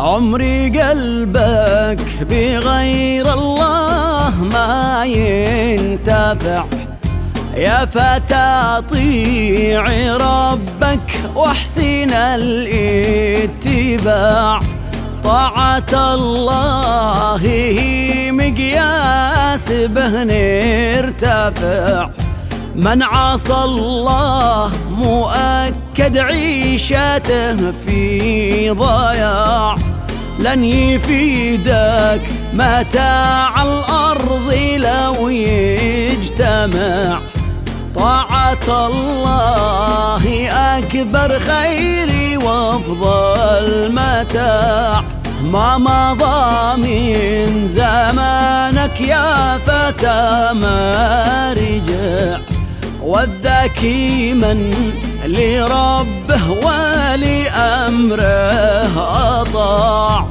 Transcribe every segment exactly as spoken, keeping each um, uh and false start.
عمري قلبك بغير الله ما ينتفع، يا فتى طيعي ربك واحسن الاتباع. طاعة الله هي مقياس به نرتفع، من عصى الله مؤكد عيشته في ضياع. لن يفيدك متاع الأرض لو يجتمع، طاعة الله أكبر خير وأفضل متاع. ما مضى من زمانك يا فتى ما رجع، والذكي من لربه ولأمره أطاع.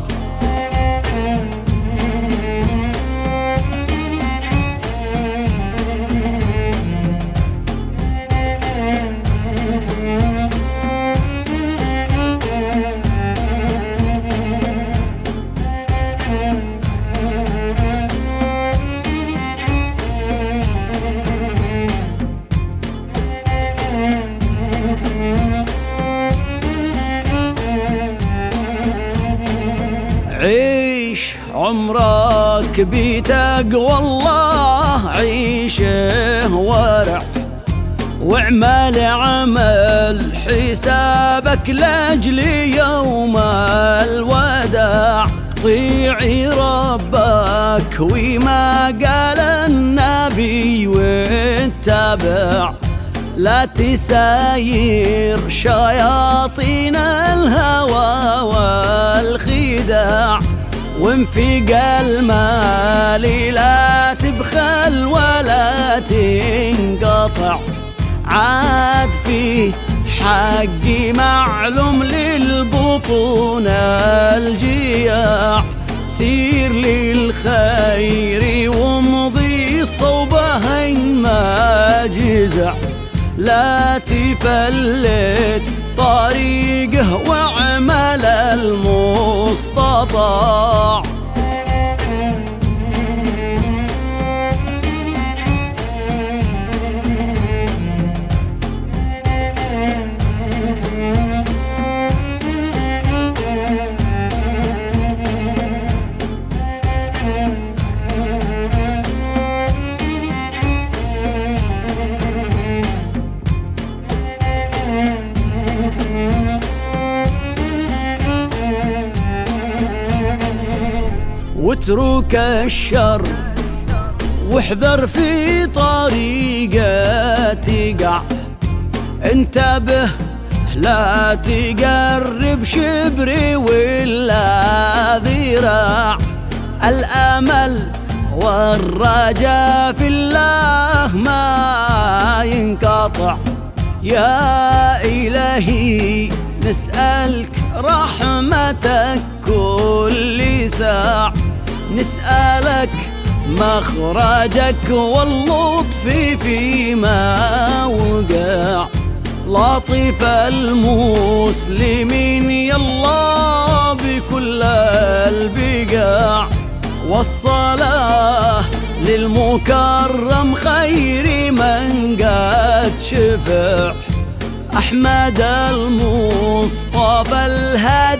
عيش عمرك بتقوى الله، عيشه ورع واعمل عمل حسابك لاجل يوم الوداع. طيعي ربك وما قال النبي واتبع، لا تساير شياطين الهوى والخداع. وانفق المال لا تبخل ولا تنقطع، عاد في حق معلوم للبطون الجياع. سير للخير وامضي صوبه ما جزع، لا تفلت طريقه واعمل المستطاع. واترك الشر واحذر في طريقه تقع، انتبه لا تقرب شبري ولا ذراع. الامل والرجاء في الله ما ينقطع، يا إلهي نسألك رحمتك كل ساعة. نسألك مخرجك واللطف فيما وقع، لطف المسلمين يالله بكل البقاع. والصلاة للمكرم خير من قد شفع، أحمد المصطفى الهادي